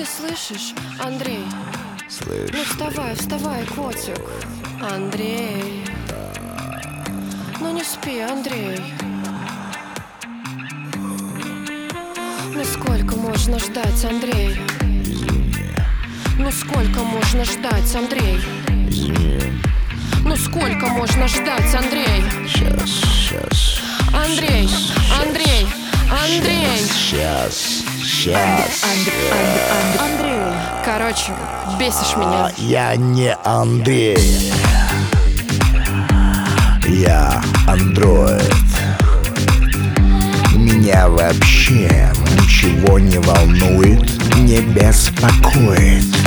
слышишь, Андрей? Слышь, Ну вставай, вставай, котик. Андрей. Ну не спи, Андрей. Ну сколько можно ждать, Андрей? извини, Ну сколько можно ждать, Андрей? извини. Ну сколько можно ждать, Андрей? Сейчас. Андрей, Андрей, Андрей. Сейчас. Андрей. Короче, бесишь меня. Я не Андрей. Я андроид. Меня вообще ничего не волнует, не беспокоит.